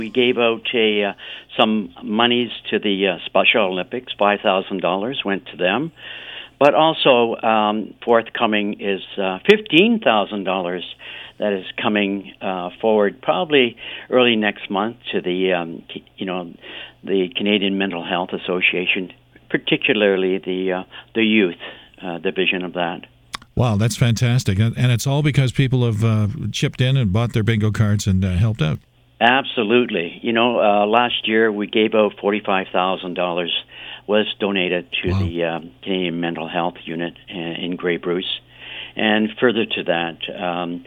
We gave out some monies to the Special Olympics. $5,000 went to them. But also forthcoming is $15,000 that is coming forward probably early next month to the Canadian Mental Health Association, particularly the youth division of that. Wow, that's fantastic. And it's all because people have chipped in and bought their bingo cards and helped out. Absolutely. Last year we gave out $45,000 was donated to the Canadian Mental Health Unit in Grey Bruce. And further to that,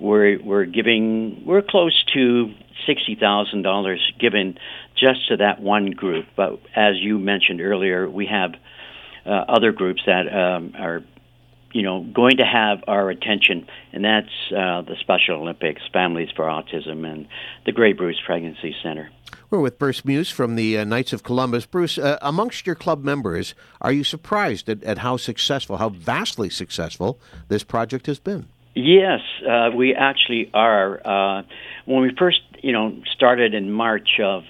we're close to $60,000 given just to that one group. But as you mentioned earlier, we have other groups that are going to have our attention, and that's the Special Olympics, Families for Autism, and the Grey Bruce Pregnancy Center. We're with Bruce Muse from the Knights of Columbus. Bruce, amongst your club members, are you surprised at how vastly successful this project has been? Yes, we actually are. When we first, started in March of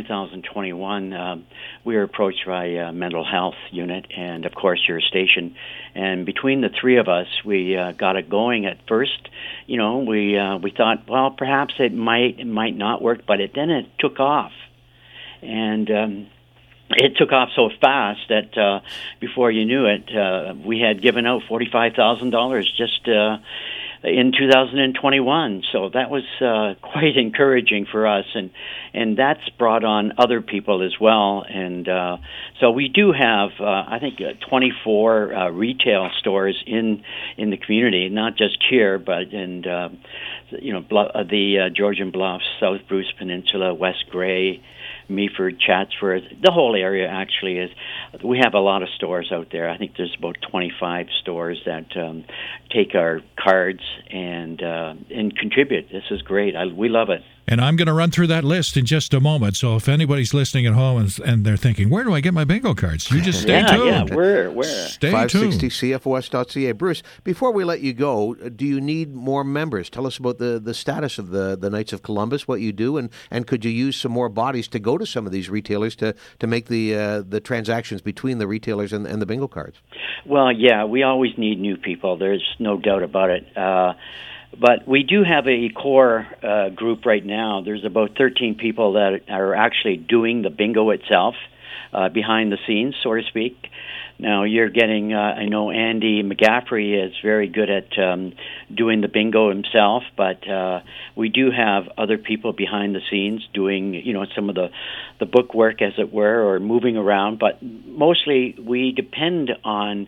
2021, we were approached by a mental health unit and, of course, your station. And between the three of us, we got it going at first. We thought, well, perhaps it might not work, but then it took off. And it took off so fast that before you knew it, we had given out $45,000 just in 2021. So that was quite encouraging for us, and that's brought on other people as well. And so we do have, I think, 24 retail stores in the community, not just here, but in the Georgian Bluffs, South Bruce Peninsula, West Grey, Meaford, Chatsworth, the whole area actually is. We have a lot of stores out there. I think there's about 25 stores that take our cards and contribute. This is great. We love it. And I'm going to run through that list in just a moment. So if anybody's listening at home and they're thinking, where do I get my bingo cards? You just stay tuned. Yeah, where? Stay 560 tuned. CFOS.ca. Bruce, before we let you go, do you need more members? Tell us about the status of the Knights of Columbus, what you do, and could you use some more bodies to go to some of these retailers to make the transactions between the retailers and the bingo cards? Well, yeah, we always need new people. There's no doubt about it. But we do have a core group right now. There's about 13 people that are actually doing the bingo itself, behind the scenes, so to speak. Now, you're getting, I know Andy McGaffrey is very good at doing the bingo himself, but we do have other people behind the scenes doing, some of the book work, as it were, or moving around. But mostly we depend on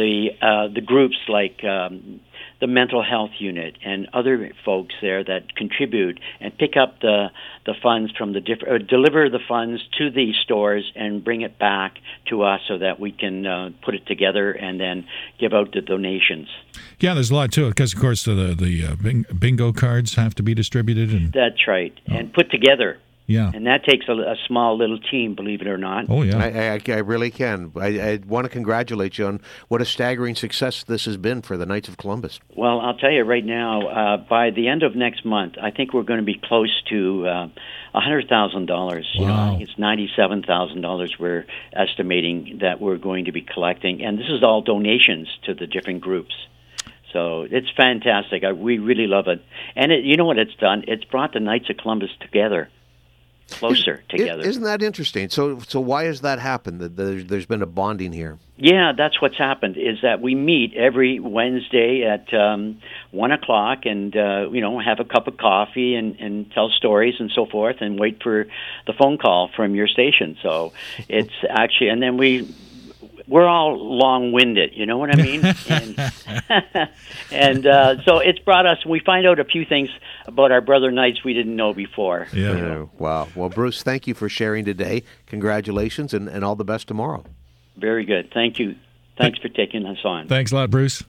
the groups like the mental health unit and other folks there that contribute and pick up the funds from deliver the funds to the stores and bring it back to us so that we can put it together and then give out the donations. Yeah, there's a lot to it because, of course, the bingo cards have to be distributed. And that's right, and put together. Yeah. And that takes a small little team, believe it or not. Oh, yeah. I really can. I want to congratulate you on what a staggering success this has been for the Knights of Columbus. Well, I'll tell you right now, by the end of next month, I think we're going to be close to $100,000. Wow. I think it's $97,000 we're estimating that we're going to be collecting. And this is all donations to the different groups. So it's fantastic. We really love it. And you know what it's done? It's brought the Knights of Columbus together. Closer together. Isn't that interesting? So why has that happened? There's been a bonding here. Yeah, that's what's happened, is that we meet every Wednesday at 1 o'clock and, have a cup of coffee and tell stories and so forth and wait for the phone call from your station. So it's actually, and then we're all long-winded, you know what I mean? And so it's brought us, we find out a few things about our brother Knights we didn't know before. Yeah. Wow. Well, Bruce, thank you for sharing today. Congratulations and all the best tomorrow. Very good. Thank you. Thanks for taking us on. Thanks a lot, Bruce.